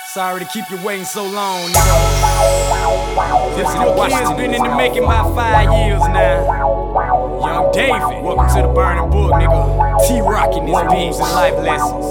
Sorry to keep you waiting so long, nigga. This kid's been in the making about 5 years now. Young David, welcome to the Burning Book, nigga. T-Rock in his beams and life lessons.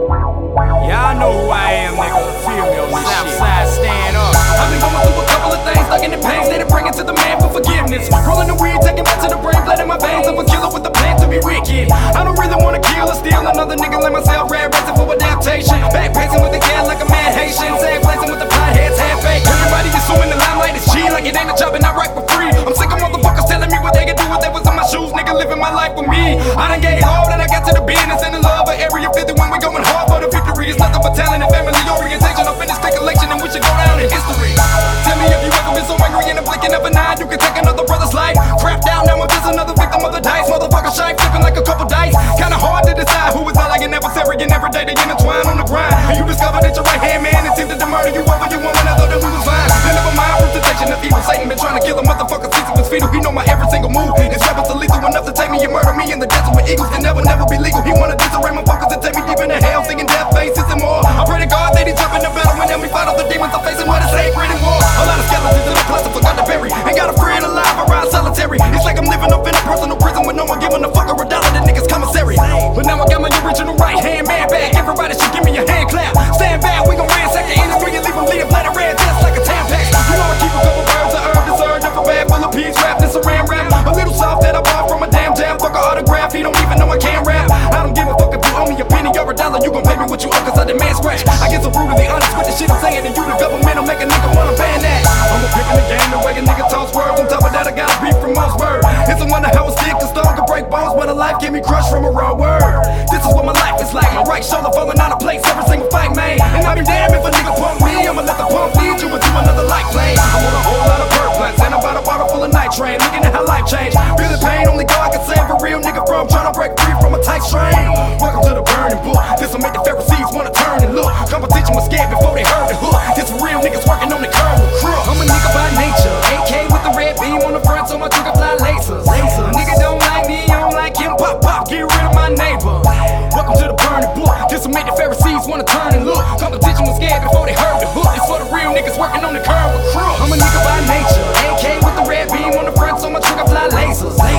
Y'all know who I am, nigga. Feel me on this Southside, stand up. I've been going through a couple of things, stuck in the pain, steady bringing to the man for forgiveness. Rolling the weed, taking back to the brain, blood in my veins of a killer with the plan to be wicked. I don't really wanna kill or steal another nigga like myself, red racing for adaptation. Back pacing with the cat like a mad Haitian, sag blazing with the potheads, half fake. Everybody assuming the limelight is G, like it ain't a job and I write for free. I'm sick of motherfuckers telling me what they can do if they was in my shoes, nigga living my life with me. I done gave all that I got to the business and the love of Area 50 when we going hard for the victory. It's nothing but talent and family orientation. I'm finished the collection and we should go down in history. Tell me if you ever been so angry in the blinking of an eye, you can take another brother's life. Crap down, now I'm just another victim of the dice. Motherfucker shy, flipping like a couple dice. Kinda hard to decide who is all like an adversary, and every day they intertwine on the grind. And you discover that your right hand man attempted to murder you over your woman. I thought that we was fine. Then never mind representation of evil. Satan been trying to kill a motherfucker since he was fetal. He know my every single move. His rappers are lethal enough to take me and murder me in the desert with eagles can never be legal. He wanna disarray my focus and take me deep into hell, singing death faces and more. I pray to God that he jump in the battle and help me fight all the demons I'm facing. What is sacred and war? A lot of skeletons in the closet forgot to bury. Ain't got a friend alive, I ride solitary. It's like I'm living up in a personal prison with no one giving a fuck or a dollar. The niggas commissary. But now I got my original right hand man back. Everybody should give me a hand clap. Stand back, we gon' ransack the industry and leave them leading blood red just like a Tampax. You know I keep a couple birds of herb deserved up a bag full of peas wrapped in saran wrap. A little soft that I bought from a damn jam. Fuck a autograph, he don't even know I can rap. I don't give a fuck if you owe me a penny or a dollar. You gon' pay me what you owe cause I demand scratch. I get so brutally honest with the shit I'm saying, and you the government will make a nigga wanna ban that. I'm a pick in the game the way a nigga talks words. On top of that I got a beef from Mossberg. It's a wonder how a stick and stone can break bones, but a life get me crushed from a raw word. This is what my life is like. My right shoulder falling out of place every single fight, man. And I be damn if a nigga pump me. I'ma let the pump lead you into another life plane. I'm on a whole lot of bird plants and I'm about a bottle full of nitrate. Looking at how life changed. Feeling pain, only God can save a real nigga from trying to break free from a tight strain. Welcome to the Burning Book. This'll make the Pharisees wanna turn and look. Competition was scared before they heard the hook. This for real niggas working on the curve with crook. I'm a nigga by nature. AK with the red beam on the front so my trigger fly lasers. A nigga don't like me, I don't like him. Pop, pop, get rid of my neighbor. Welcome to the Burning Book. This'll make the Pharisees wanna turn and look. Competition was scared before they heard the hook. It's for the real niggas working on the curve with crook. I'm a nigga by nature. AK with the red beam on the front so my trigger fly lasers.